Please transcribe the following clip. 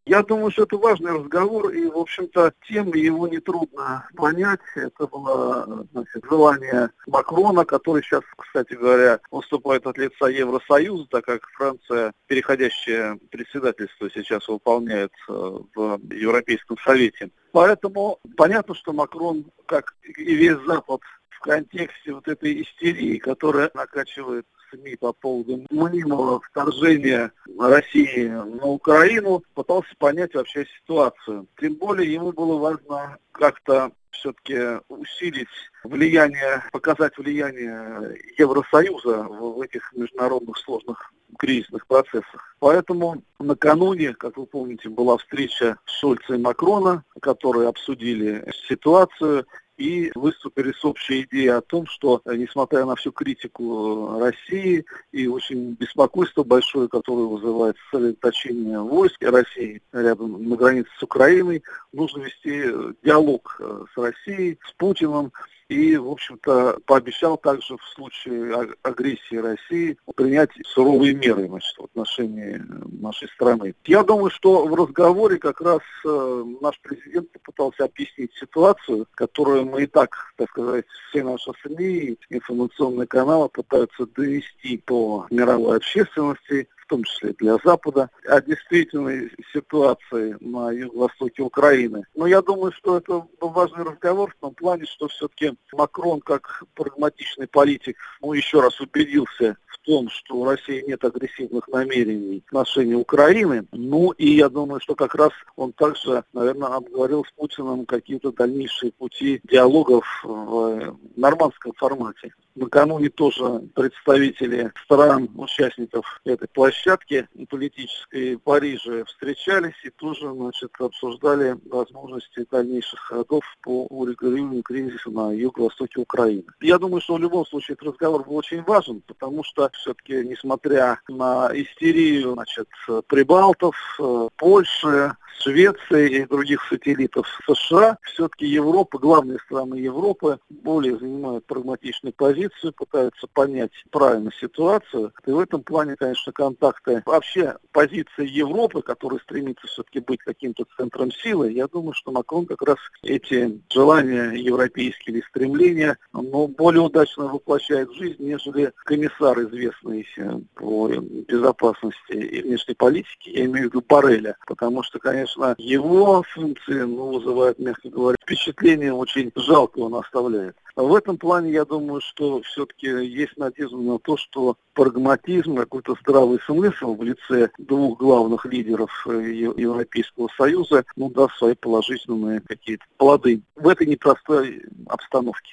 Я думаю, что это важный разговор, и, в общем-то, тем его нетрудно понять. Это было, значит, желание Макрона, который сейчас, кстати говоря, выступает от лица Евросоюза, так как Франция, переходящее председательство, сейчас выполняет в Европейском Совете. Поэтому понятно, что Макрон, как и весь Запад, в контексте вот этой истерии, которая накачивает СМИ по поводу мнимого вторжения России на Украину, пытался понять вообще ситуацию. Тем более ему было важно как-то все-таки усилить влияние, показать влияние Евросоюза в этих международных сложных кризисных процессах. Поэтому накануне, как вы помните, была встреча Шольца и Макрона, которые обсудили ситуацию и выступили с общей идеей о том, что, несмотря на всю критику России и очень беспокойство большое, которое вызывает сосредоточение войск России рядом на границе с Украиной, нужно вести диалог с Россией, с Путиным. И, в общем-то, пообещал также в случае агрессии России принять суровые меры, значит, в отношении нашей страны. Я думаю, что в разговоре как раз наш президент попытался объяснить ситуацию, которую мы и так сказать, все наши СМИ, информационные каналы пытаются довести по мировой общественности, в том числе для Запада, о действительной ситуации на юго-востоке Украины. Но я думаю, что это был важный разговор в том плане, что все-таки Макрон, как прагматичный политик, еще раз убедился в том, что у России нет агрессивных намерений в отношении Украины. И я думаю, что как раз он также, наверное, обговорил с Путиным какие-то дальнейшие пути диалогов в нормандском формате. Накануне тоже представители стран, участников этой площадки политической в Париже встречались и тоже, значит, обсуждали возможности дальнейших ходов по урегулированию кризиса на юго-востоке Украины. Я думаю, что в любом случае этот разговор был очень важен, потому что все-таки, несмотря на истерию, значит, прибалтов, Польши, Швеции и других сателлитов США, все-таки Европа, главные страны Европы, более занимают прагматичную позицию, пытаются понять правильно ситуацию. И в этом плане, конечно, контакты, вообще позиция Европы, которая стремится все-таки быть каким-то центром силы, я думаю, что Макрон как раз эти желания европейские или стремления, более удачно воплощает в жизнь, нежели комиссар, известный по безопасности и внешней политике, я имею в виду Борреля, потому что, конечно, его функции вызывают, мягко говоря, впечатление очень жалкое он оставляет. В этом плане, я думаю, что все-таки есть надежда на то, что прагматизм, какой-то здравый смысл в лице двух главных лидеров Европейского Союза даст свои положительные какие-то плоды в этой непростой обстановке.